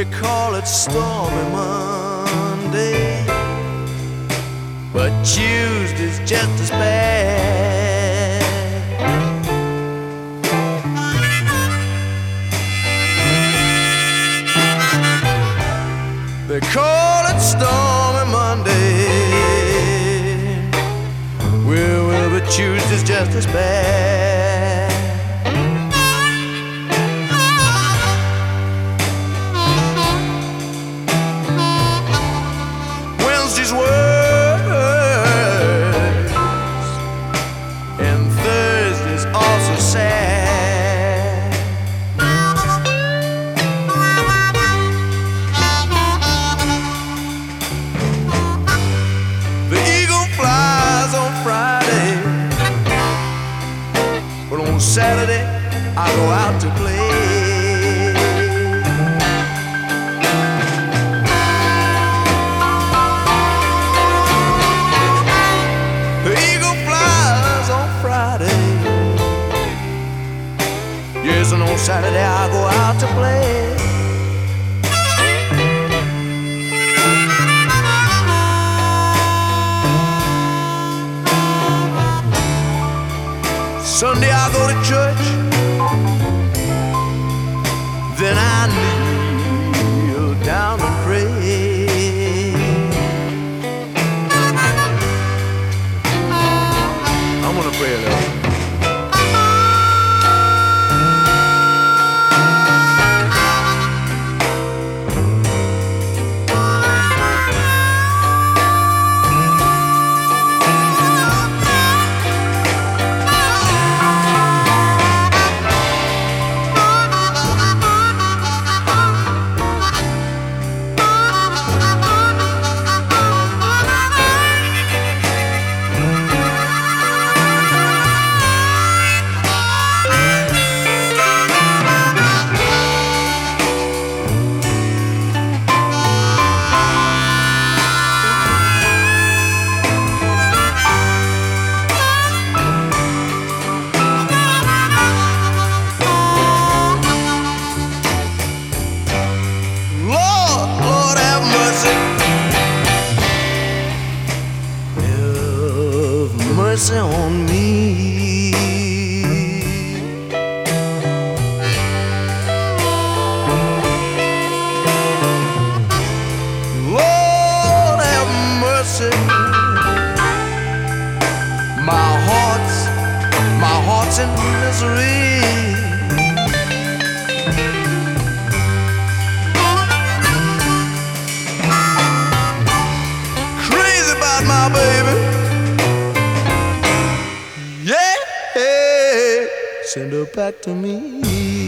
They call it Stormy Monday, but Tuesday's just as bad. They call it Stormy Monday, well, but Tuesday's just as bad. Wednesday's worse, and Thursday's also sad. The eagle flies on Friday, but on Saturday I go out to play. Yes, and on Saturday I go out to play. Sunday I go to church, then I kneel down and pray. I'm gonna pray a little. Mercy on me. Lord have mercy. My heart's in misery. Crazy about my baby. Send her back to me.